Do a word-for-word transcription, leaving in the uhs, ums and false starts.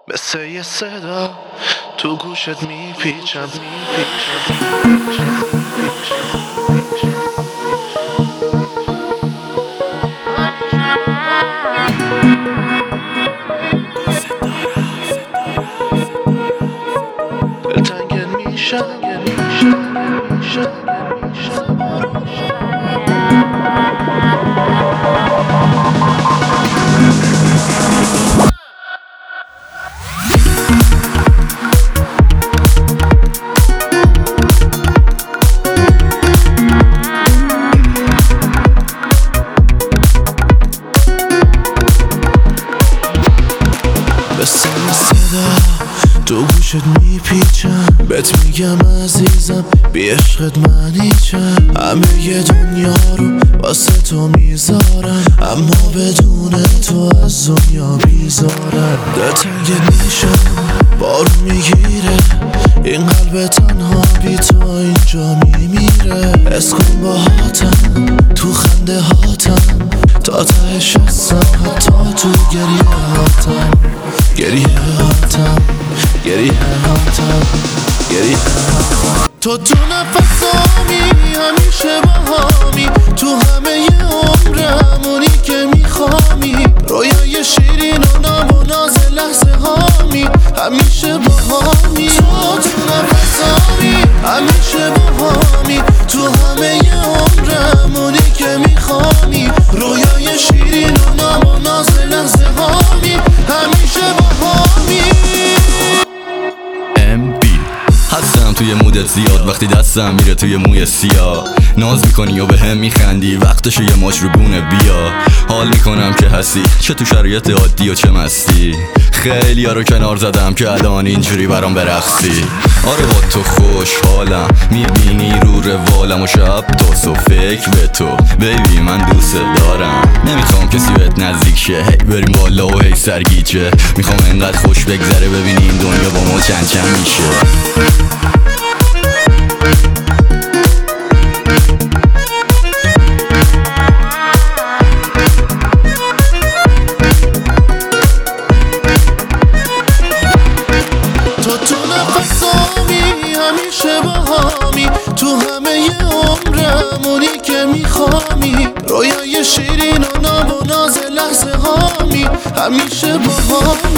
مثل یه صدا تو گوشت میپیچم دلتنگت میشم مثل یه صدا تو گوشت میپیچم بهت میگم عزیزم بی عشقت من هیچم همه ی دنیا رو واسه تو میذارم اما بدون تو از دنیا بیزارم دلتنگت میشم بارون میگیره این قلب تنها بی تو اینجا میمیره حس کن با هاتم تو خنده هاتم تا تهش هستم حتی تو گریه هاتم گریه هاتم گریه هاتم گریه هاتم تو تو نفسامی همیشه باهامی تو همه ی عمرم اونی که میخوامی رویای شیرین و نم و ناز لحظه هامی همیشه باهامی تو تو نفسامی همیشه باهامی تو همه ی عمرم اونی که میخوامی رویای شیرین و نم و ناز لحظه هامی همیشه باهامی ام بی هستم توی مودت زیاد وقتی دستم میره توی موی سیاه ناز میکنی و به هم میخندی وقتش یه مشروبونه بیا حال میکنم که هستی چه تو شرایط عادی و چه مستی خیلی ها رو کنار زدم که الان اینجوری برام برقصی آره با تو خوشحالم میبینی رو روالم و شب تاسو فکر به تو بیبی من دوست دارم نمیخوام کسی بهت نزدیک شه هی بریم بالا و هی سرگیجه میخوام انقدر خوش بگذره ببینی این دنیا با ما چند چند میشه همیشه باهامی تو همه ی عمرم اونی که میخوامی رویای شیرین و نم و ناز لحظه هامی همیشه باهامی